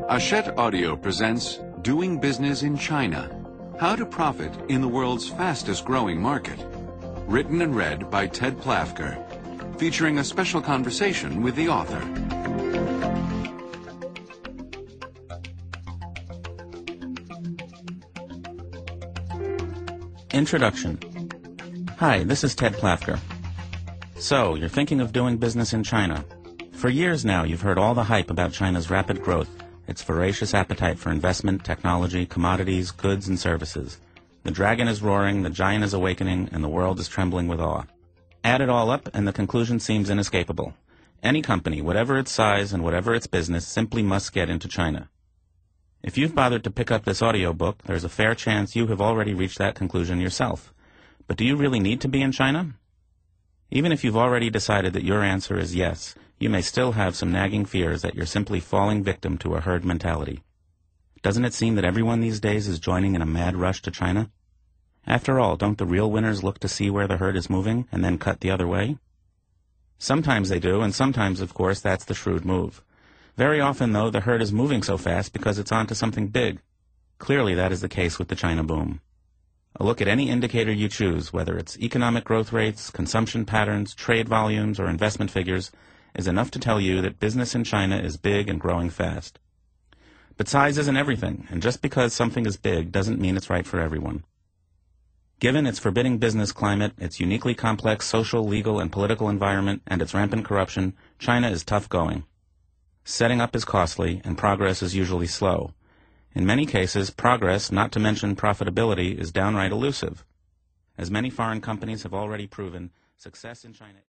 Hachette Audio presents Doing Business in China, How to Profit in the World's Fastest Growing Market. Written and read by Ted Plafker, featuring a special conversation with the author. Introduction. Hi, this is Ted Plafker. So, you're thinking of doing business in China. For years now, you've heard all the hype about China's rapid growth, its voracious appetite for investment, technology, commodities, goods, and services. The dragon is roaring, the giant is awakening, and the world is trembling with awe. Add it all up, and the conclusion seems inescapable. Any company, whatever its size and whatever its business, simply must get into China. If you've bothered to pick up this audiobook, there's a fair chance you have already reached that conclusion yourself. But do you really need to be in China? Even if you've already decided that your answer is yes, you may still have some nagging fears that you're simply falling victim to a herd mentality. Doesn't it seem that everyone these days is joining in a mad rush to China? After all, don't the real winners look to see where the herd is moving and then cut the other way? Sometimes they do, and sometimes, of course, that's the shrewd move. Very often, though, the herd is moving so fast because it's onto something big. Clearly, that is the case with the China boom. A look at any indicator you choose, whether it's economic growth rates, consumption patterns, trade volumes, or investment figures, is enough to tell you that business in China is big and growing fast. But size isn't everything, and just because something is big doesn't mean it's right for everyone. Given its forbidding business climate, its uniquely complex social, legal, and political environment, and its rampant corruption, China is tough going. Setting up is costly, and progress is usually slow. In many cases, progress, not to mention profitability, is downright elusive. As many foreign companies have already proven, success in China